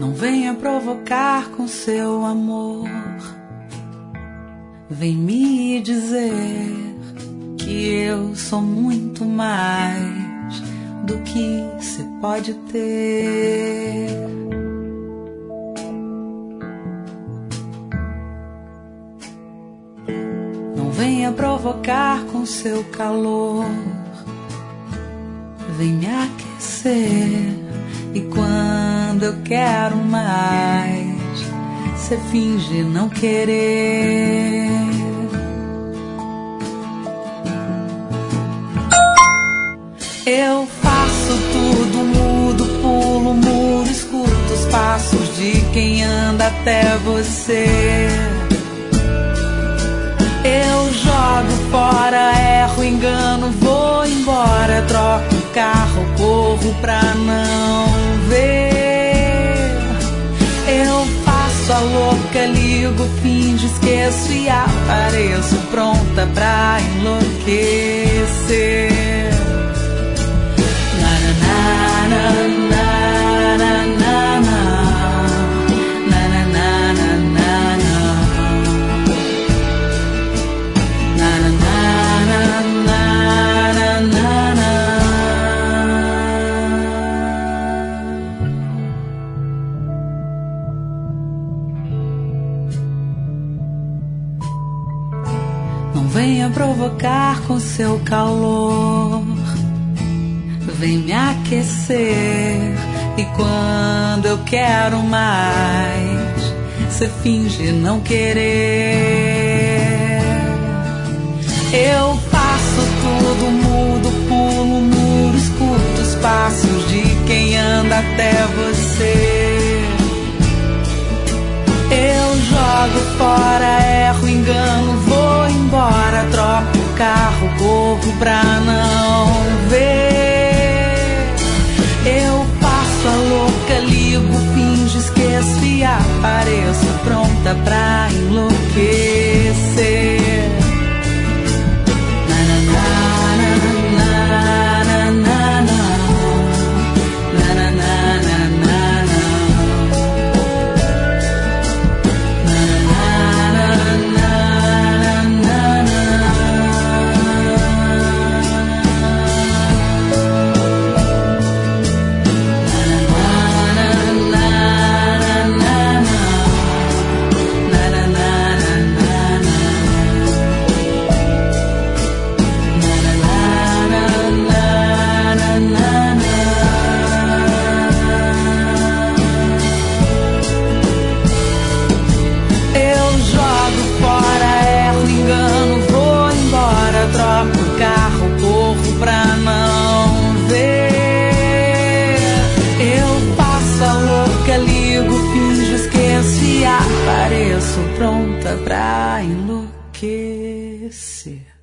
Não venha provocar com seu amor. Vem me dizer que eu sou muito mais do que cê pode ter. Não venha provocar com seu calor. Vem me aquecer. E quando eu quero mais, cê finge não querer. Eu faço tudo, mudo, pulo, muro, escuto os passos de quem anda até você. Eu jogo fora, erro, engano, vou embora, troco o carro, corro pra não ver. Eu faço a louca, ligo, finjo, esqueço e apareço pronta pra enlouquecer. Na na na na na na na. Não venha provocar com seu calor. Vem me aquecer. E quando eu quero mais, cê finge não querer. Eu faço tudo, mudo, pulo, muro, escuto os passos de quem anda até você. Eu jogo fora, erro, engano, vou embora, troco o carro, corro pra não ver. Eu faço a louca, ligo, finjo, esqueço e apareço pronta pra enlouquecer. Na na na na na na na na na na na. Pareço pronta pra enlouquecer.